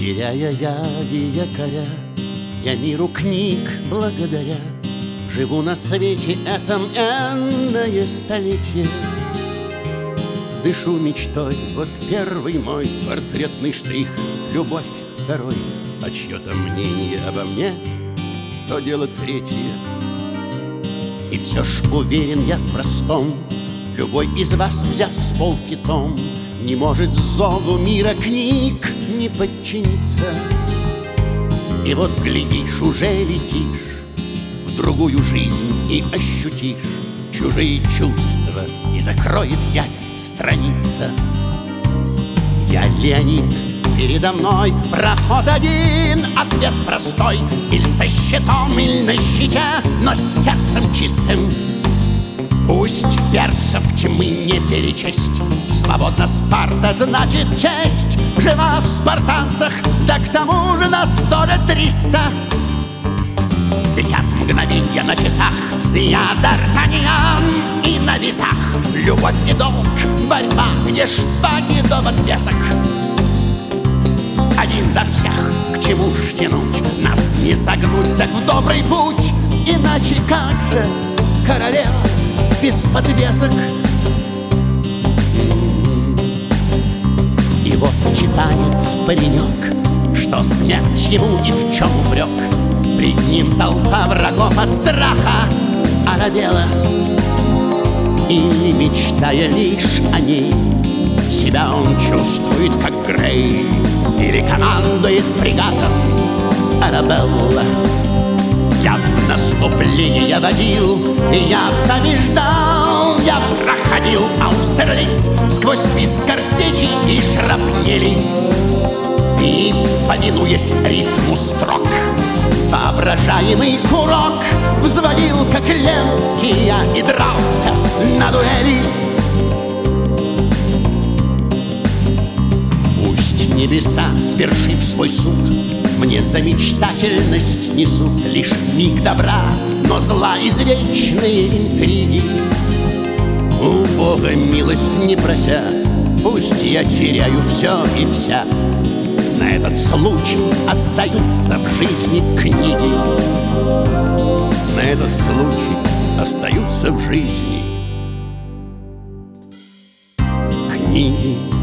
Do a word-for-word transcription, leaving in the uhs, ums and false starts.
Теряя я и якоря, я миру книг благодаря живу на свете этом энное столетие. Дышу мечтой, вот первый мой портретный штрих, любовь второй, а чье-то мнение обо мне, то дело третье. И все ж уверен я в простом, любой из вас, взяв с полки том, не может зову мира книг не подчиниться. И вот глядишь, уже летишь в другую жизнь и ощутишь чужие чувства, и закроет явь страница. Я Леонид, передо мной проход один, ответ простой: иль со щитом, иль на щите, но с сердцем чистым. Пусть персов тьмы не перечесть, свободна Спарта, значит честь. Жива в спартанцах, да к тому же нас тоже триста. Летят мгновенья на часах, я Д'Артаньян, и на весах любовь и долг, борьба, где шпаги до подвесок. Один за всех, к чему ж тянуть, нас не согнуть, так в добрый путь. Иначе как же королева без подвесок? И вот читает паренек, что смерть ему и в чем упрек. Пред ним толпа врагов от страха оробела. И, мечтая лишь о ней, себя он чувствует, как Грей, или командует фрегатом Арабелла. Я в наступление водил, я побеждал, я проходил Аустерлиц сквозь спис картечей и шрапнелей. И, повинуясь ритму строк, воображаемый курок взводил, как Ленский я, и дрался на дуэли. Пусть небеса, свершив свой суд, мне за мечтательность несут лишь миг добра, но зла извечные интриги. У Бога милость не прося, пусть я теряю все и вся, на этот случай остаются в жизни книги. На этот случай остаются в жизни книги.